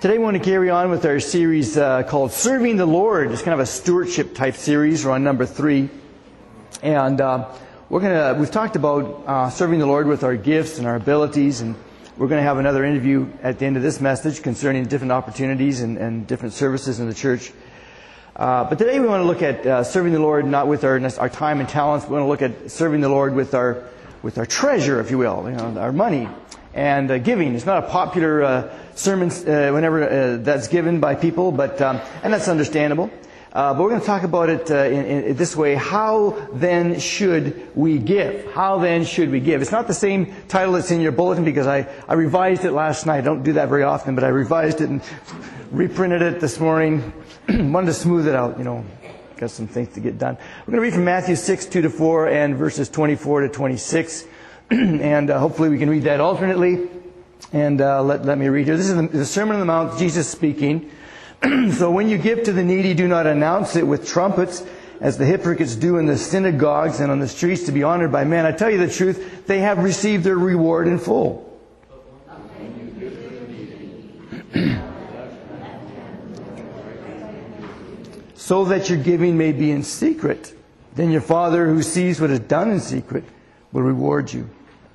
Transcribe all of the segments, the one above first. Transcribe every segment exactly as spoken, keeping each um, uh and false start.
Today we want to carry on with our series uh, called Serving the Lord. It's kind of a stewardship type series. We're on number three. And uh, we're gonna, we've talked about uh, serving the Lord with our gifts and our abilities, and we're going to have another interview at the end of this message concerning different opportunities and, and different services in the church. Uh, but today we want to look at uh, serving the Lord not with our our time and talents. We want to look at serving the Lord with our with our treasure, if you will, you know, our money and uh, giving. It's not a popular uh, sermon uh, whenever uh, that's given by people, but um, and that's understandable. Uh, but we're going to talk about it uh, in, in this way. How then should we give? How then should we give? It's not the same title that's in your bulletin because I, I revised it last night. I don't do that very often, but I revised it and reprinted it this morning. Wanted to smooth it out, you know. Got some things to get done. We're going to read from Matthew six, two to four and verses twenty-four to twenty-six. and uh, hopefully we can read that alternately. And uh, let, let me read here. This is the, the Sermon on the Mount, Jesus speaking. So when you give to the needy, do not announce it with trumpets, as the hypocrites do in the synagogues and on the streets to be honored by men. I tell you the truth, they have received their reward in full. So that your giving may be in secret. Then your Father who sees what is done in secret will reward you.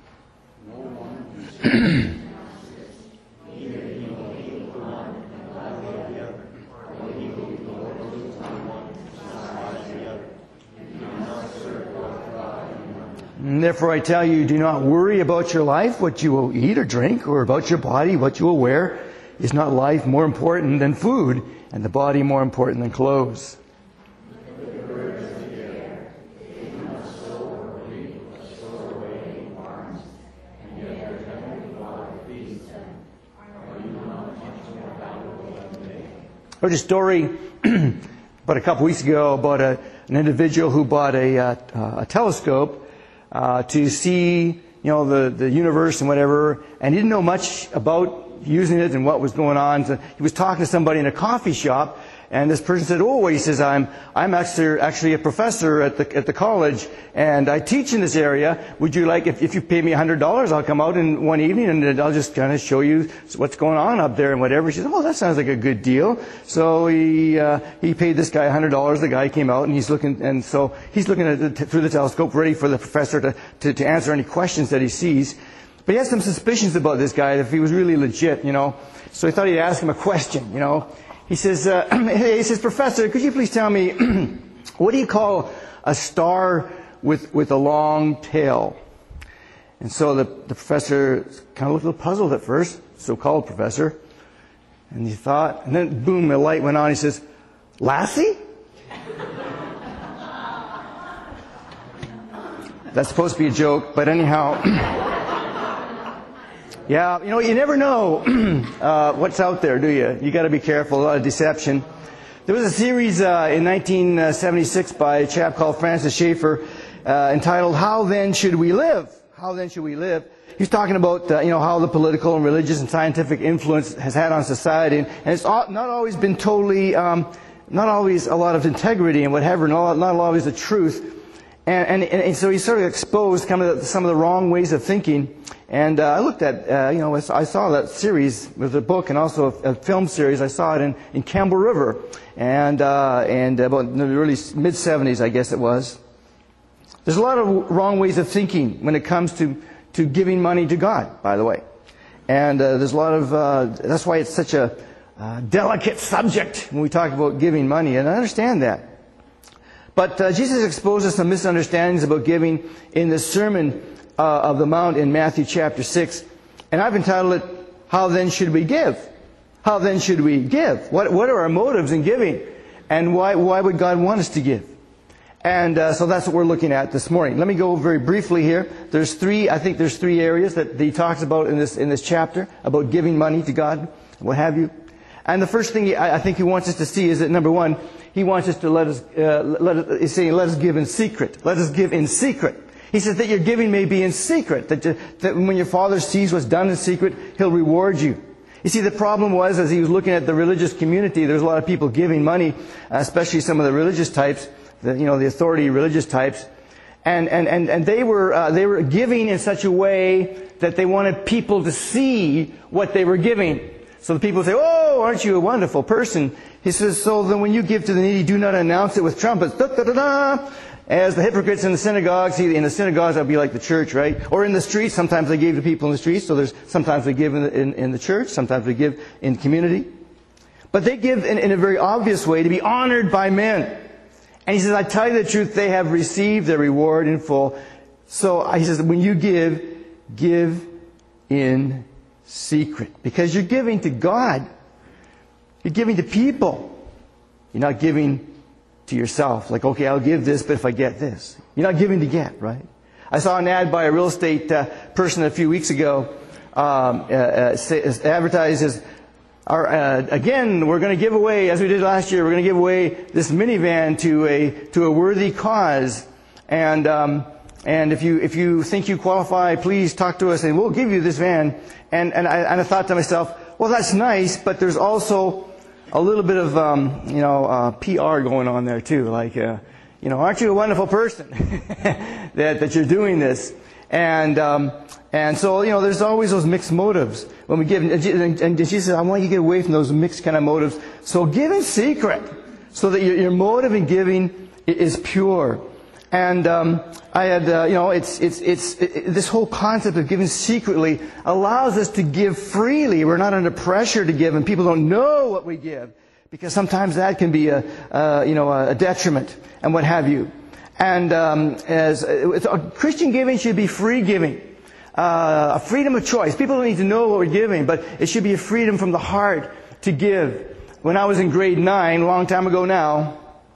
And therefore I tell you, do not worry about your life, what you will eat or drink, or about your body, what you will wear. Is not life more important than food, and the body more important than clothes? I heard a story about a couple weeks ago about a, an individual who bought a, uh, a telescope uh, to see, you know, the, the universe and whatever, and he didn't know much about using it and what was going on. So he was talking to somebody in a coffee shop, and this person said, "Oh," he says, "I'm I'm actually actually a professor at the at the college, and I teach in this area. Would you like, if if you pay me a hundred dollars, I'll come out in one evening and I'll just kind of show you what's going on up there and whatever." She said, "Oh, that sounds like a good deal." So he uh, he paid this guy a hundred dollars. The guy came out and he's looking, and so he's looking at the, through the telescope, ready for the professor to, to to answer any questions that he sees. But he had some suspicions about this guy, if he was really legit, you know. So he thought he'd ask him a question, you know. He says, uh, he says, "Professor, could you please tell me, what do you call a star with with a long tail?" And so the, the professor kind of looked a little puzzled at first, so-called professor. And he thought, and then boom, a light went on. He says, "Lassie?" That's supposed to be a joke, but anyhow... Yeah, you know, you never know uh, what's out there, do you? You got to be careful. A lot of deception. There was a series uh, in nineteen seventy-six by a chap called Francis Schaeffer uh, entitled "How Then Should We Live?" How then should we live? He's talking about uh, you know how the political and religious and scientific influence has had on society, and, and it's all, not always been totally, um, not always a lot of integrity and whatever, not, not always the truth. And, and, and so he sort of exposed kind of the, some of the wrong ways of thinking. And uh, I looked at, uh, you know, I saw that series with a book and also a, a film series. I saw it in, in Campbell River, and uh, and about in the early mid seventies, I guess it was. There's a lot of wrong ways of thinking when it comes to to giving money to God, by the way. And uh, there's a lot of uh, that's why it's such a uh, delicate subject when we talk about giving money, and I understand that. But uh, Jesus exposes some misunderstandings about giving in the Sermon uh, of the Mount in Matthew chapter six. And I've entitled it, "How Then Should We Give?" How then should we give? What, what are our motives in giving? And why, why would God want us to give? And uh, so that's what we're looking at this morning. Let me go very briefly here. There's three, I think there's three areas that he talks about in this, in this chapter about giving money to God, what have you. And the first thing he, I think he wants us to see is that, number one, he wants us to let us, uh, let us, he's saying, let us give in secret. Let us give in secret. He says that your giving may be in secret, that, you, that when your Father sees what's done in secret, He'll reward you. You see, the problem was, as he was looking at the religious community, there's a lot of people giving money, especially some of the religious types, the, you know, the authority religious types, and and and, and they were uh, they were giving in such a way that they wanted people to see what they were giving. So the people say, "Oh, oh, aren't you a wonderful person? He says, so then when you give to the needy, do not announce it with trumpets, da, da, da, da, as the hypocrites in the synagogues. See, in the synagogues, that would be like the church, right? Or in the streets, sometimes they gave to people in the streets. So there's sometimes they give in the, in, in the church, sometimes they give in community. But they give in, in a very obvious way to be honored by men. And he says, I tell you the truth, they have received their reward in full. So he says, when you give, give in secret. Because you're giving to God. You're giving to people. You're not giving to yourself. Like, okay, I'll give this, but if I get this. You're not giving to get, right? I saw an ad by a real estate uh, person a few weeks ago. Um, uh, uh, say, advertises, our, uh, again, we're going to give away, as we did last year, we're going to give away this minivan to a to a worthy cause. And um, and if you if you think you qualify, please talk to us, and we'll give you this van. And and I, and I thought to myself, well, that's nice, but there's also a little bit of um, you know uh, P R going on there too. Like, uh, you know, aren't you a wonderful person that that you're doing this? And um, and so, you know, there's always those mixed motives when we give. And Jesus said, I want you to get away from those mixed kind of motives. So give in secret, so that your, your motive in giving is pure. And um, I had, uh, you know, it's it's it's it, this whole concept of giving secretly allows us to give freely. We're not under pressure to give, and people don't know what we give, because sometimes that can be a, uh, you know, a detriment and what have you. And um, as uh, Christian giving should be free giving, uh, a freedom of choice. People don't need to know what we're giving, but it should be a freedom from the heart to give. When I was in grade nine, a long time ago now,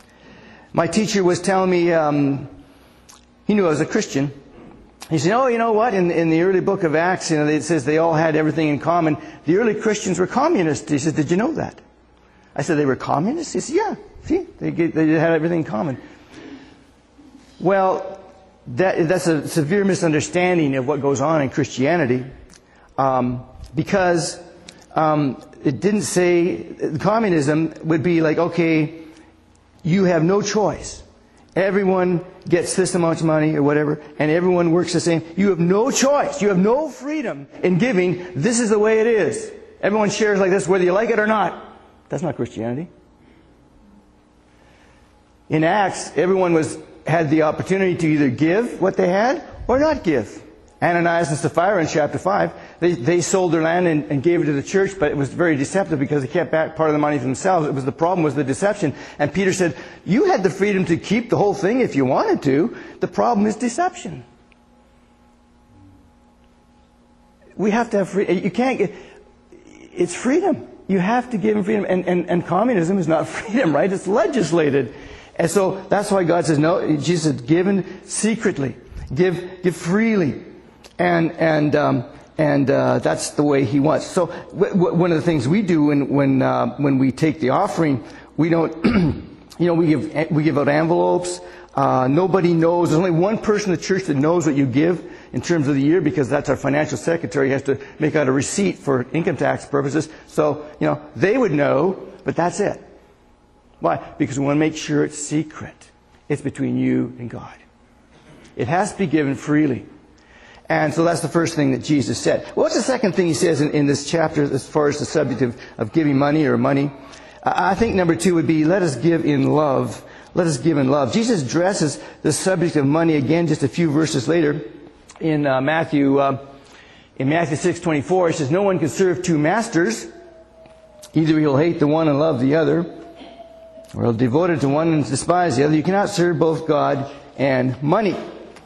my teacher was telling me, um, he knew I was a Christian. He said, oh, you know what? In, in the early book of Acts, you know, it says they all had everything in common. The early Christians were communists. He said, did you know that? I said, they were communists? He said, yeah. See, they, get, they had everything in common. Well, that, that's a severe misunderstanding of what goes on in Christianity, um, because um, it didn't say communism would be like, okay, you have no choice. Everyone gets this amount of money or whatever, and everyone works the same. You have no choice. You have no freedom in giving. This is the way it is. Everyone shares like this, whether you like it or not. That's not Christianity. In Acts, everyone was had the opportunity to either give what they had or not give. Ananias and Sapphira in chapter five, they, they sold their land and, and gave it to the church, but it was very deceptive because they kept back part of the money for themselves. It was the problem was the deception. And Peter said, you had the freedom to keep the whole thing if you wanted to. The problem is deception. We have to have freedom. You can't get, it's freedom. You have to give them freedom. And, and, and communism is not freedom, right? It's legislated. And so that's why God says, no, Jesus said, give in secretly. Give, give freely. And, and, um, and, uh, that's the way He wants. So, w- w- one of the things we do when, when, uh, when we take the offering, we don't, you know, we give, we give out envelopes. Uh, nobody knows. There's only one person in the church that knows what you give in terms of the year, because that's our financial secretary. He has to make out a receipt for income tax purposes. So, you know, they would know, but that's it. Why? Because we want to make sure it's secret. It's between you and God. It has to be given freely. And so that's the first thing that Jesus said. Well, what's the second thing He says in, in this chapter as far as the subject of, of giving money or money? I think number two would be, let us give in love. Let us give in love. Jesus addresses the subject of money again just a few verses later in uh, Matthew. Uh, in Matthew six twenty-four, He says, no one can serve two masters. Either he'll hate the one and love the other, or he'll be devoted to one and despise the other. You cannot serve both God and money.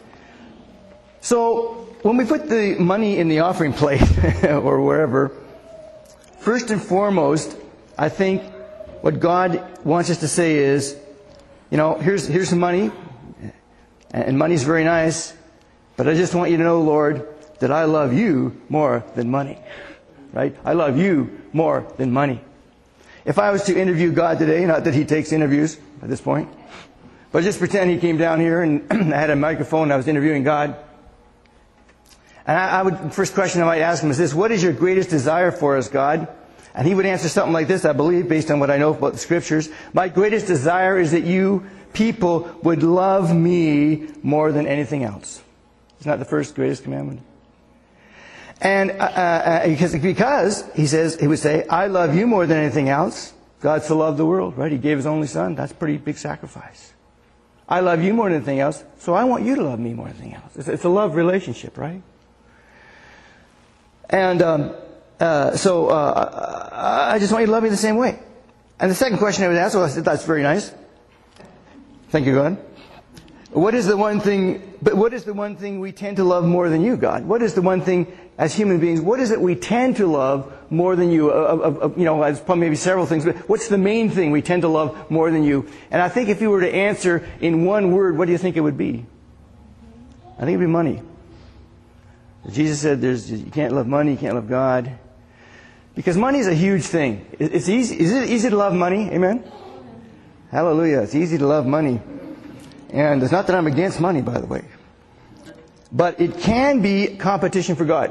So, when we put the money in the offering plate, or wherever, first and foremost, I think what God wants us to say is, you know, here's, here's some money, and money's very nice, but I just want you to know, Lord, that I love you more than money. Right? I love you more than money. If I was to interview God today, not that He takes interviews at this point, but just pretend He came down here and I had a microphone and I was interviewing God. And I, I would, first question I might ask Him is this: what is your greatest desire for us, God? And He would answer something like this, I believe, based on what I know about the Scriptures. My greatest desire is that you people would love me more than anything else. Isn't that the first greatest commandment? And uh, uh, because, because he says, he would say, I love you more than anything else. God so loved the world, right? He gave his only son. That's a pretty big sacrifice. I love you more than anything else, so I want you to love me more than anything else. It's, it's a love relationship, right? And um, uh, so uh, I just want you to love me the same way. And the second question I would ask, well, I said, that's very nice. Thank you, God. What is the one thing, but what is the one thing we tend to love more than you, God? What is the one thing, as human beings, what is it we tend to love more than you? Uh, uh, uh, you know, there's probably maybe several things, but what's the main thing we tend to love more than you? And I think if you were to answer in one word, what do you think it would be? I think it would be money. Jesus said there's, you can't love money, you can't love God. Because money is a huge thing. It's easy, is it easy to love money? Amen? Hallelujah. It's easy to love money. And it's not that I'm against money, by the way. But it can be competition for God.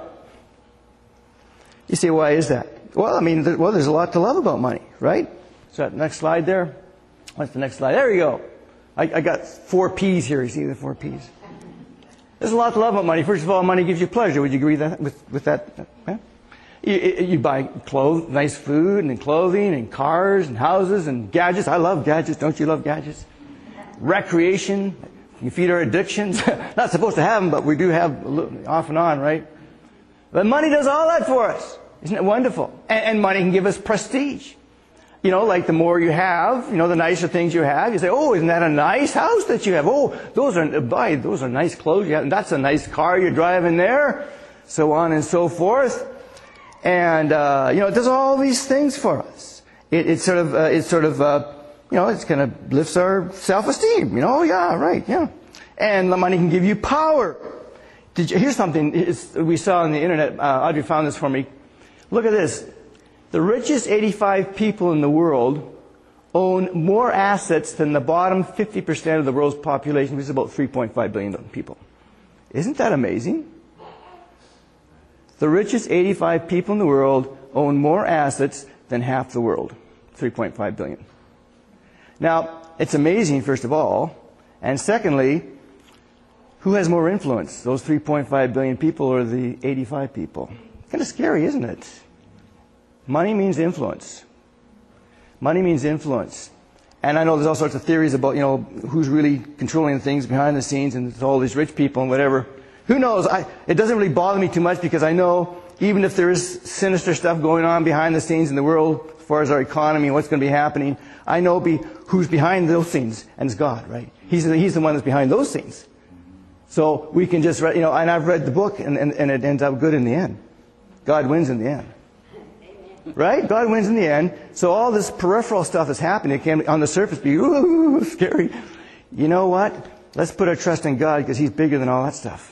You say, why is that? Well, I mean, well, there's a lot to love about money, right? So that next slide there. What's the next slide? There you go. I, I got four P's here. You see the four P's? There's a lot to love about money. First of all, money gives you pleasure. Would you agree that, with, with that? Yeah? You, you buy clothes, nice food and clothing and cars and houses and gadgets. I love gadgets. Don't you love gadgets? Recreation. You feed our addictions. Not supposed to have them, but we do have a little, off and on, right? But money does all that for us. Isn't it wonderful? And, and money can give us prestige. You know, like the more you have, you know, the nicer things you have. You say, oh, isn't that a nice house that you have? Oh, those are, buy, those are nice clothes you have. That's a nice car you're driving there. So on and so forth. And, uh, you know, it does all these things for us. It, it sort of, uh, it sort of, uh, you know, it kind of lifts our self-esteem. You know, oh, yeah, right, yeah. And the money can give you power. Did you, here's something it's, we saw on the internet. Uh, Audrey found this for me. Look at this. The richest eighty-five people in the world own more assets than the bottom fifty percent of the world's population, which is about three point five billion people. Isn't that amazing? The richest eighty-five people in the world own more assets than half the world, three point five billion. Now, it's amazing, first of all. And secondly, who has more influence, those three point five billion people or the eighty-five people? Kind of scary, isn't it? Money means influence. Money means influence. And I know there's all sorts of theories about, you know, who's really controlling things behind the scenes, and it's all these rich people and whatever. Who knows? I, it doesn't really bother me too much, because I know even if there is sinister stuff going on behind the scenes in the world as far as our economy and what's going to be happening, I know be, who's behind those scenes, and it's God, right? He's the, he's the one that's behind those scenes. So we can just, you know, and I've read the book, and, and, and it ends up good in the end. God wins in the end. Right? God wins in the end. So all this peripheral stuff that's happening, it can on the surface be, ooh, scary. You know what? Let's put our trust in God, because He's bigger than all that stuff.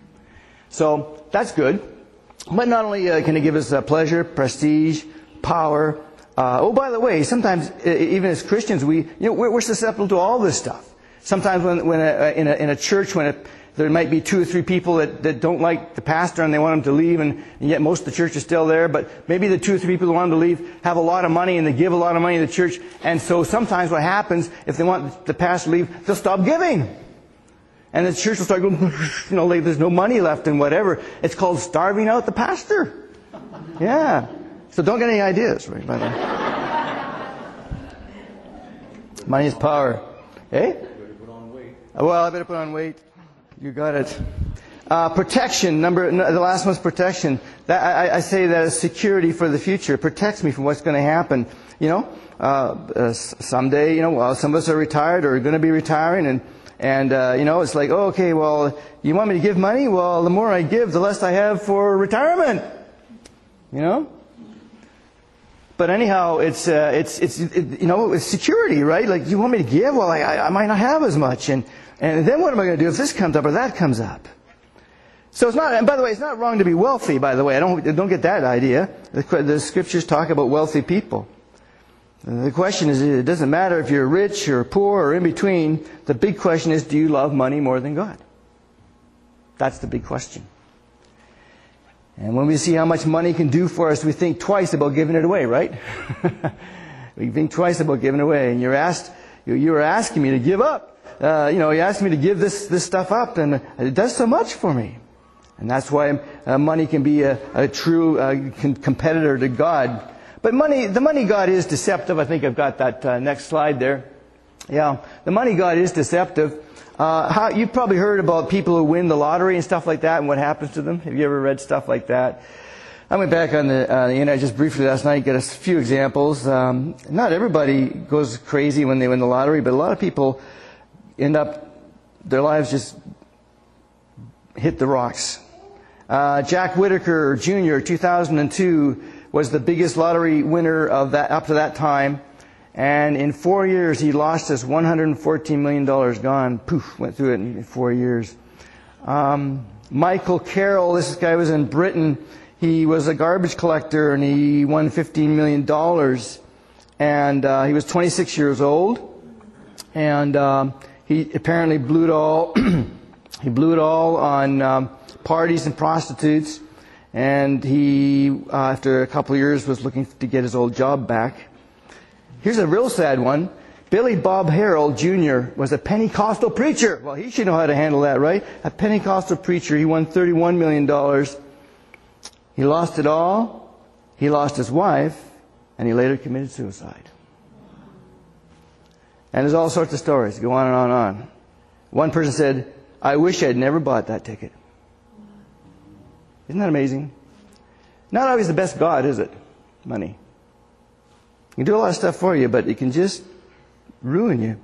So that's good. But not only uh, can it give us uh, pleasure, prestige, power. Uh, oh, by the way, sometimes uh, even as Christians, we, you know, we're, we're susceptible to all this stuff. Sometimes when, when a, in, a, in a church, when a, there might be two or three people that, that don't like the pastor and they want him to leave, and, and yet most of the church is still there, but maybe the two or three people who want him to leave have a lot of money and they give a lot of money to the church, and so sometimes what happens, if they want the pastor to leave, they'll stop giving. And the church will start going, you know, like there's no money left and whatever. It's called starving out the pastor. Yeah. So don't get any ideas, right, by the way. Money is power. Eh? Well, I better put on weight. You got it. Uh, protection. Number the last one's protection. That, I, I say that as security for the future. It protects me from what's going to happen. You know, uh, uh, someday, you know, well, some of us are retired or are going to be retiring, and and uh, you know, it's like, oh, okay, well, you want me to give money? Well, the more I give, the less I have for retirement. You know. But anyhow, it's uh, it's it's it, you know, it's security, right? Like, you want me to give? Well, I I might not have as much, and and then what am I going to do if this comes up or that comes up? So it's not. And by the way, it's not wrong to be wealthy. By the way, I don't don't get that idea. The, the scriptures talk about wealthy people. The question is, it doesn't matter if you're rich or poor or in between. The big question is, do you love money more than God? That's the big question. And when we see how much money can do for us, we think twice about giving it away, right? We think twice about giving it away. And you're asked, you, you were asking me to give up. Uh, you know, you asked me to give this, this stuff up, and it does so much for me. And that's why uh, money can be a, a true uh, con- competitor to God. But money, the money God is deceptive. I think I've got that uh, next slide there. Yeah, the money God is deceptive. Uh, how, you've probably heard about people who win the lottery and stuff like that and what happens to them. Have you ever read stuff like that? I went back on the, uh, the internet just briefly last night, get a few examples. Um, not everybody goes crazy when they win the lottery, but a lot of people end up, their lives just hit the rocks. Uh, Jack Whitaker Junior, two thousand two, was the biggest lottery winner of that up to that time, and in four years he lost his one hundred fourteen million dollars. Gone, poof, went through it in four years. Um, Michael Carroll, this guy was in Britain. He was a garbage collector, and he won fifteen million dollars, and uh, he was twenty-six years old, and um, he apparently blew it all. He blew it all on um, parties and prostitutes, and he, uh, after a couple of years, was looking to get his old job back. Here's a real sad one. Billy Bob Harrell Junior was a Pentecostal preacher. Well, he should know how to handle that, right? A Pentecostal preacher. He won thirty-one million dollars. He lost it all. He lost his wife, and he later committed suicide. And there's all sorts of stories. Go on and on and on. One person said, I wish I'd never bought that ticket. Isn't that amazing? Not always the best God, is it? Money. It can do a lot of stuff for you, but it can just ruin you.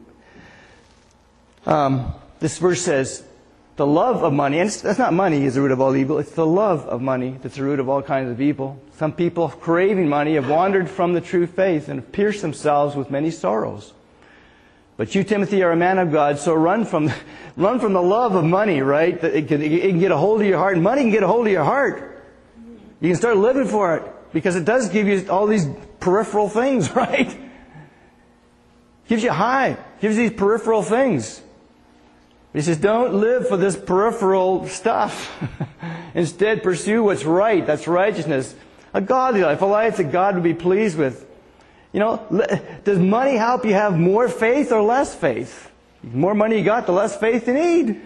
Um, this verse says, the love of money, and that's not money is the root of all evil, it's the love of money that's the root of all kinds of evil. Some people craving money have wandered from the true faith and have pierced themselves with many sorrows. But you, Timothy, are a man of God, so run from run from the love of money, right? It can, it can get a hold of your heart. Money can get a hold of your heart. You can start living for it, because it does give you all these peripheral things, right? Gives you high. Gives you these peripheral things. He says, don't live for this peripheral stuff. Instead, pursue what's right. That's righteousness. A godly life, a life that God would be pleased with. You know, does money help you have more faith or less faith? The more money you got, the less faith you need.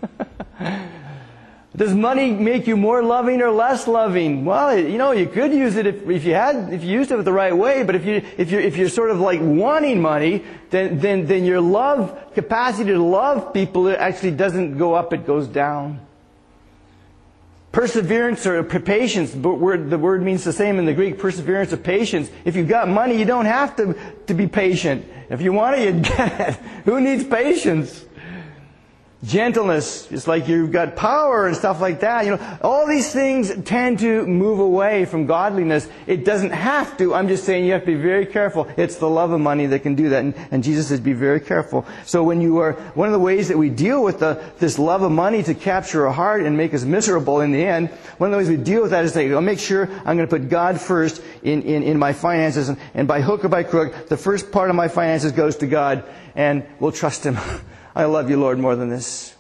Does money make you more loving or less loving? Well, you know, you could use it if, if you had, if you used it the right way. But if you, if you're, if you're sort of like wanting money, then, then, then your love capacity to love people actually doesn't go up; it goes down. Perseverance or patience, but word, the word means the same in the Greek. Perseverance or patience. If you've got money, you don't have to to be patient. If you want it, you get it. Who needs patience? Gentleness, it's like you've got power and stuff like that. You know, all these things tend to move away from godliness. It doesn't have to. I'm just saying you have to be very careful. It's the love of money that can do that. And, and Jesus says, be very careful. So when you are, one of the ways that we deal with the, this love of money to capture a heart and make us miserable in the end, one of the ways we deal with that is say, I'll make sure I'm going to put God first in, in, in my finances. And, and by hook or by crook, the first part of my finances goes to God, and we'll trust Him. I love you, Lord, more than this.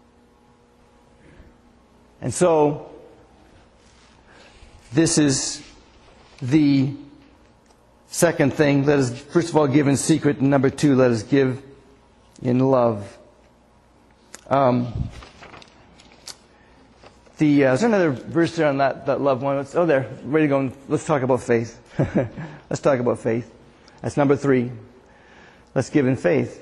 And so, this is the second thing. Let us, first of all, give in secret. And number two, let us give in love. Um, the, uh, is there another verse there on that, that love one? Let's, oh, there. Ready to go. Let's talk about faith. Let's talk about faith. That's number three. Let's give in faith.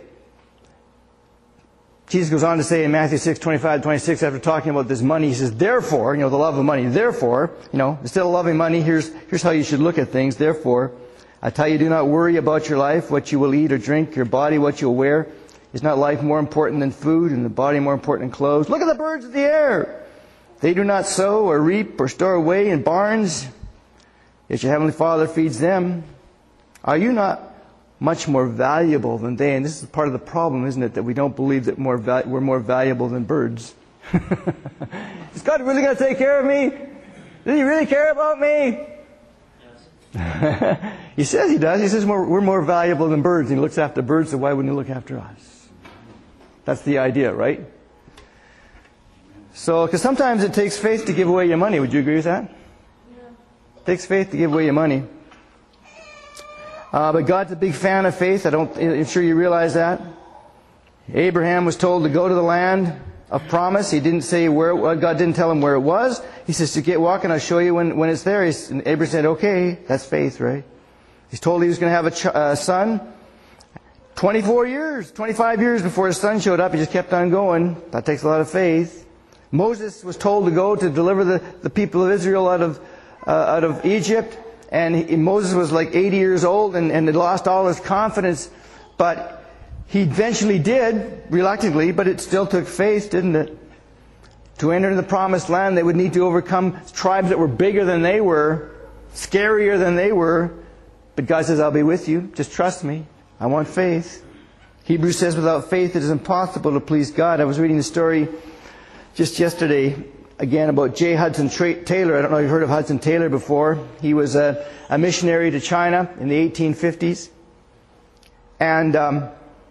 Jesus goes on to say in Matthew six, twenty-five to twenty-six, after talking about this money, He says, therefore, you know, the love of money, therefore, you know, instead of loving money, here's, here's how you should look at things. Therefore, I tell you, do not worry about your life, what you will eat or drink, your body, what you'll wear. Is not life more important than food, and the body more important than clothes? Look at the birds of the air. They do not sow or reap or store away in barns, yet your heavenly Father feeds them. Are you not much more valuable than they? And this is part of the problem, isn't it? That we don't believe that more val- we're more valuable than birds. Is God really going to take care of me? Does He really care about me? Yes. He says He does. He says we're, we're more valuable than birds. He looks after birds, so why wouldn't He look after us? That's the idea, right? So, because sometimes it takes faith to give away your money. Would you agree with that? Yeah. It takes faith to give away your money. Uh, but God's a big fan of faith. I don't, I'm sure you realize that. Abraham was told to go to the land, of promise. He didn't say where, God didn't tell him where it was. He says, to get walking, I'll show you when, when it's there. He's, and Abraham said, okay, that's faith, right? He's told he was going to have a ch- uh, son. twenty-four years, twenty-five years before his son showed up, he just kept on going. That takes a lot of faith. Moses was told to go to deliver the, the people of Israel out of, uh, out of Egypt. And he, Moses was like eighty years old and, and had lost all his confidence. But he eventually did, reluctantly, but it still took faith, didn't it? To enter the promised land, they would need to overcome tribes that were bigger than they were, scarier than they were. But God says, I'll be with you. Just trust me. I want faith. Hebrews says, without faith it is impossible to please God. I was reading the story just yesterday, again, about J. Hudson Tra- Taylor. I don't know if you've heard of Hudson Taylor before. He was a, a missionary to China in the eighteen fifties. And um,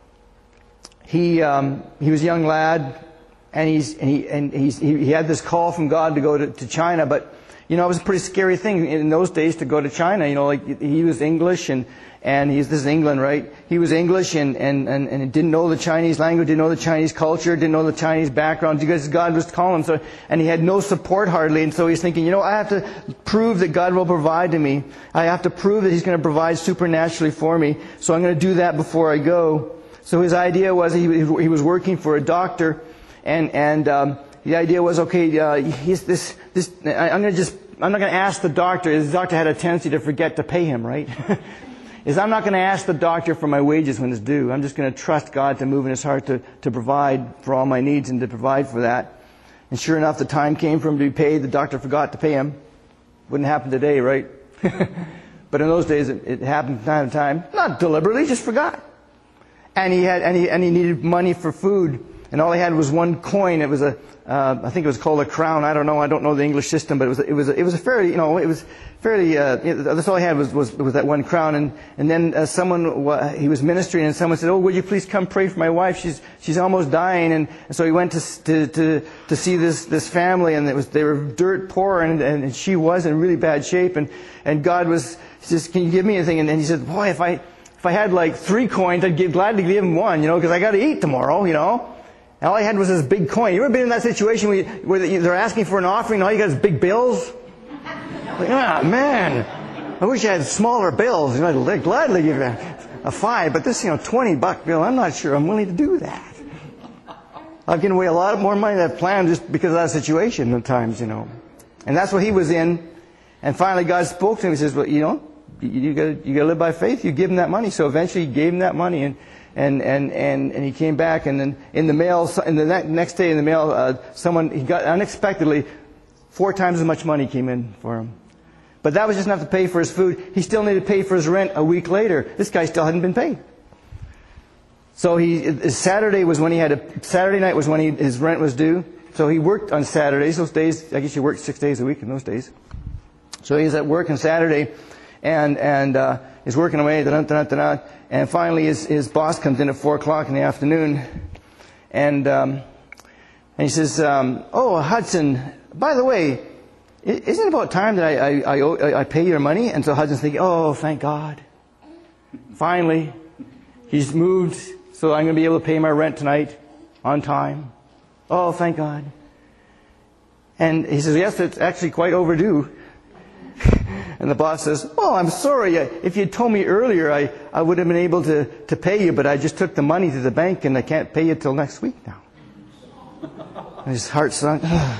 he um, he was a young lad, and he's and he and he's, he, he had this call from God to go to, to China. But you know, it was a pretty scary thing in those days to go to China. You know, like he was English, and and he's this is England, right? He was English, and and and, and didn't know the Chinese language, didn't know the Chinese culture, didn't know the Chinese background, because God was calling him. So, and he had no support hardly, and so he's thinking, you know, I have to prove that God will provide to me. I have to prove that He's going to provide supernaturally for me. So I'm going to do that before I go. So his idea was he, he was working for a doctor, and and um, the idea was, okay, uh, he's this this. I'm going to just I'm not going to ask the doctor. The doctor had a tendency to forget to pay him, right? Is I'm not going to ask the doctor for my wages when it's due. I'm just going to trust God to move in His heart to to provide for all my needs and to provide for that. And sure enough, the time came for him to be paid. The doctor forgot to pay him. Wouldn't happen today, right? But in those days, it, it happened from time to time. Not deliberately, just forgot. And he had, and he, and he needed money for food, and all he had was one coin. It was a, uh, I think it was called a crown. I don't know. I don't know the English system, but it was, it was, a, it was a fairly, you know, it was fairly. Uh, it, that's all he had was, was, was that one crown. And and then uh, someone, uh, he was ministering, and someone said, "Oh, would you please come pray for my wife? She's she's almost dying." And, and so he went to to to to see this this family, and it was they were dirt poor, and and she was in really bad shape, and and God was he says, "Can you give me anything?" And, and he said, "Boy, if I." If I had like three coins, I'd give, glad to give him one, you know, because I got to eat tomorrow, you know. And all I had was this big coin. You ever been in that situation where, you, where they're asking for an offering and all you got is big bills? Like, ah, man, I wish I had smaller bills. You know, I'd gladly give you a, a five, but this, you know, twenty buck bill, I'm not sure I'm willing to do that. I've given away a lot more money than I planned just because of that situation at times, you know. And that's what he was in. And finally God spoke to him. He says, well, you know, You got you got to live by faith. You give him that money. So eventually, he gave him that money, and and and and, and he came back. And then in the mail, in the next day in the mail, uh, someone he got unexpectedly four times as much money came in for him. But that was just enough to pay for his food. He still needed to pay for his rent a week later. This guy still hadn't been paid. So he Saturday was when he had a Saturday night was when he, his rent was due. So he worked on Saturdays. Those days, I guess you worked six days a week in those days. So he was at work on Saturday. And and uh, he's working away, da, da, da, da, and finally his his boss comes in at four o'clock in the afternoon, and um, and he says, um, "Oh, Hudson, by the way, isn't it about time that I I, I I pay your money?" And so Hudson's thinking, "Oh, thank God, finally, he's moved, so I'm going to be able to pay my rent tonight on time. Oh, thank God." And he says, "Yes, it's actually quite overdue." And the boss says, "Oh, I'm sorry. If you'd told me earlier, I, I would have been able to, to pay you, but I just took the money to the bank and I can't pay you till next week now." And his heart sunk.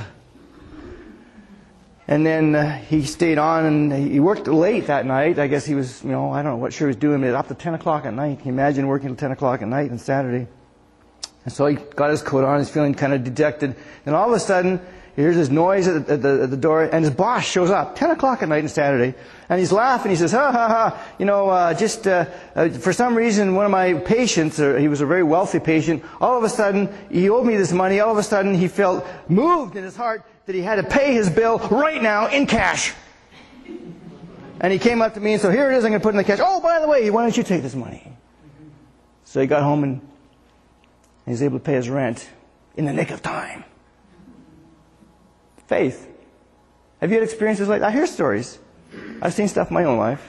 And then uh, he stayed on, and he worked late that night. I guess he was, you know, I don't know what sure he was doing, but up to ten o'clock at night. Can you imagine working till ten o'clock at night on Saturday? And so he got his coat on. He's feeling kind of dejected. And all of a sudden, he hears this noise at the, at, the, at the door, and his boss shows up, ten o'clock at night on Saturday, and he's laughing. He says, ha, ha, ha, you know, uh, just uh, uh, for some reason, one of my patients, or he was a very wealthy patient, all of a sudden, he owed me this money. All of a sudden, he felt moved in his heart that he had to pay his bill right now in cash. And he came up to me and said, "Here it is, I'm going to put it in the cash. Oh, by the way, why don't you take this money?" So he got home, and he was able to pay his rent in the nick of time. Faith. Have you had experiences like that? I hear stories. I've seen stuff in my own life.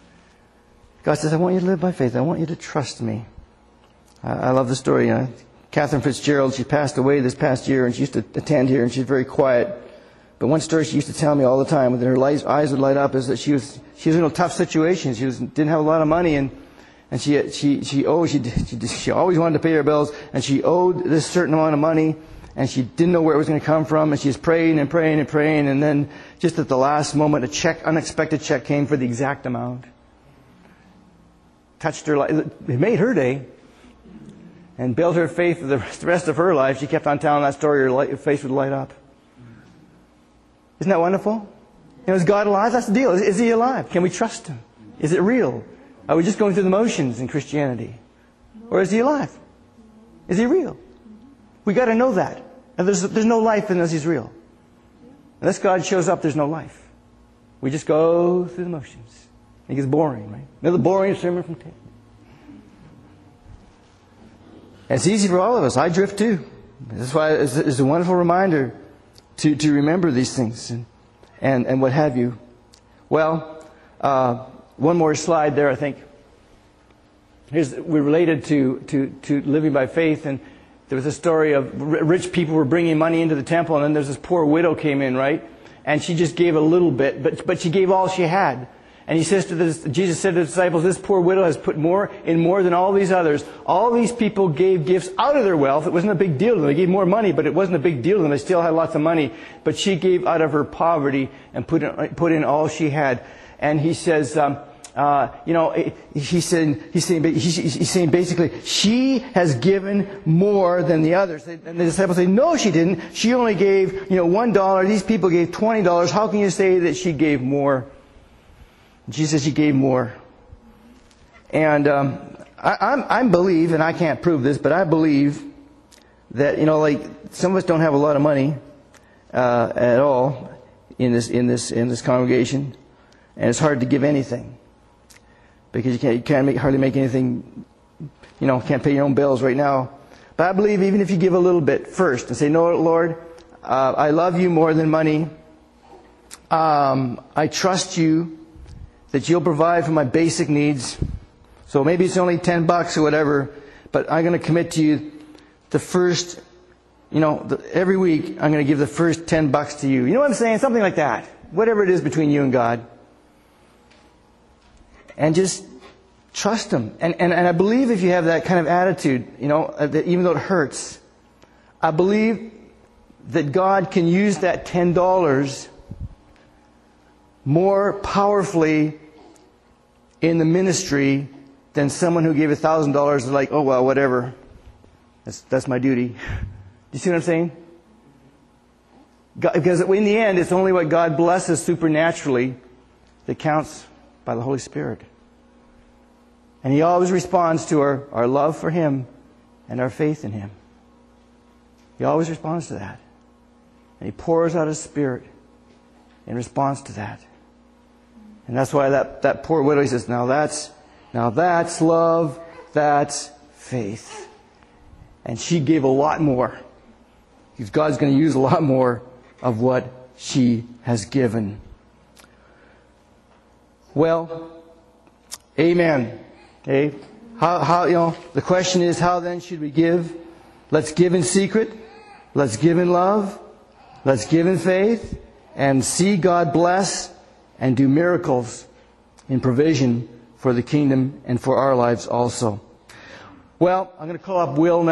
God says, "I want you to live by faith. I want you to trust me." I, I love the story. You know, Catherine Fitzgerald. She passed away this past year, and she used to attend here, and she's very quiet. But one story she used to tell me all the time, when her lights, eyes would light up, is that she was she was in a tough situation. She was didn't have a lot of money, and and she she she owed she she, she always wanted to pay her bills, and she owed this certain amount of money, and she didn't know where it was going to come from, and she was praying and praying and praying, and then just at the last moment, a check, unexpected check, came for the exact amount. Touched her life. It made her day. And built her faith for the rest of her life. She kept on telling that story, her, light, her face would light up. Isn't that wonderful? You know, is God alive? That's the deal. Is, is He alive? Can we trust Him? Is it real? Are we just going through the motions in Christianity? Or is He alive? Is He real? We got to know that. And there's, there's no life unless He's real. Unless God shows up, there's no life. We just go through the motions. It gets boring, right? Another boring sermon from ten. It's easy for all of us. I drift too. That's why it's, it's a wonderful reminder to, to remember these things and, and, and what have you. Well, uh, one more slide there, I think. Here's, we're related to, to, to living by faith, and there was a story of rich people were bringing money into the temple, and then there's this poor widow came in, right? And she just gave a little bit, but, but she gave all she had. And he says to this, Jesus said to the disciples, this poor widow has put more in more than all these others. All these people gave gifts out of their wealth. It wasn't a big deal to them. They gave more money, but it wasn't a big deal to them. They still had lots of money. But she gave out of her poverty and put in, put in all she had. And he says, um, uh, you know, he's saying, he's saying, he's saying basically, she has given more than the others. And the disciples say, no, she didn't. She only gave, you know, one dollar. These people gave twenty dollars. How can you say that she gave more? Jesus says she gave more. And um, I, I'm, I believe, and I can't prove this, but I believe that, you know, like some of us don't have a lot of money uh, at all in this in this in this congregation, and it's hard to give anything because you can't you can't make, hardly make anything. You know, can't pay your own bills right now. But I believe even if you give a little bit first and say, "No, Lord, uh, I love you more than money. Um, I trust you that you'll provide for my basic needs. So maybe it's only ten bucks or whatever, but I'm going to commit to you the first, you know, the, every week I'm going to give the first ten bucks to you." You know what I'm saying? Something like that. Whatever it is between you and God. And just trust Him. And, and, and I believe if you have that kind of attitude, you know, that even though it hurts, I believe that God can use that ten dollars more powerfully in the ministry than someone who gave a thousand dollars is like, oh well, whatever. That's that's my duty. Do you see what I'm saying? God, because in the end, it's only what God blesses supernaturally that counts by the Holy Spirit. And He always responds to our, our love for Him and our faith in Him. He always responds to that. And He pours out His Spirit in response to that. And that's why that, that poor widow, he says, now that's, now that's love, that's faith. And she gave a lot more. Because God's going to use a lot more of what she has given. Well, amen. Okay? How, how, you know, the question is, how then should we give? Let's give in secret. Let's give in love. Let's give in faith. And see God bless and do miracles in provision for the kingdom and for our lives also. Well, I'm going to call up Will now.